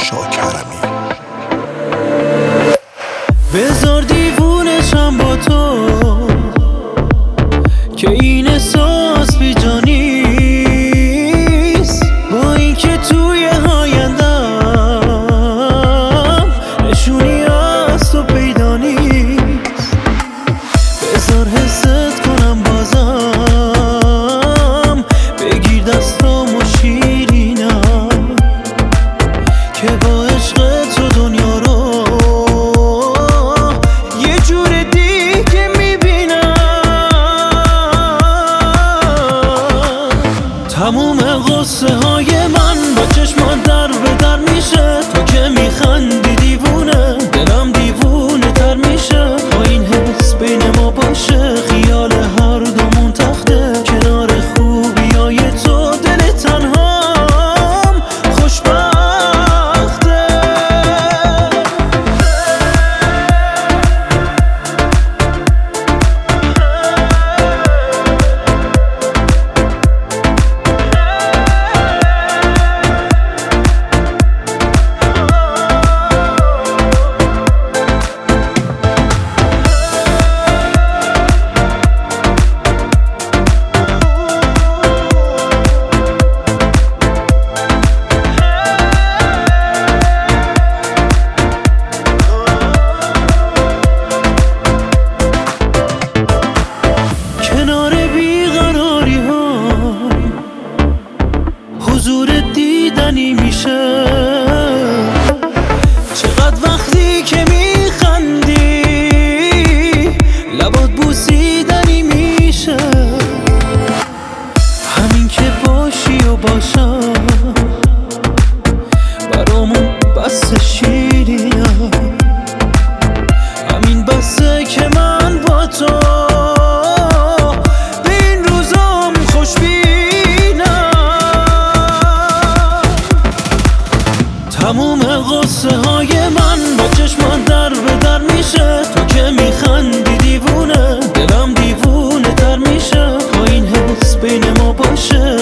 شاکرمی. بذار دیوونشم با تو که این احساس بیجا نیست، با این که توی آیندم نشونی از تو پیدا نیست. بذار حست کنم بازم، بگیر دستام و شیرینم که با عشق تو دنیا رو یه جور دیگه میبینم. تموم غصه های من با چشمان در به در میشه، تو که میخندی دیوونه دلم دیوونه تر میشه. با این حس بین ما باشه خیال هر دومون تخته، کنار خوبی های تو دل تنهام خوشبخته. کنار بیقراری ها حضور دیدنی میشه، چقدر وقتی که میخندی لبات بوسیدنی میشه. همین که باشی و باشم برامون بس شیرینه، همین بسه که من با تو تموم غصه های من با چشمان در به در میشه، تو که میخندی دیوونه دلم دیوونه تر میشه. با این حس بین ما باشه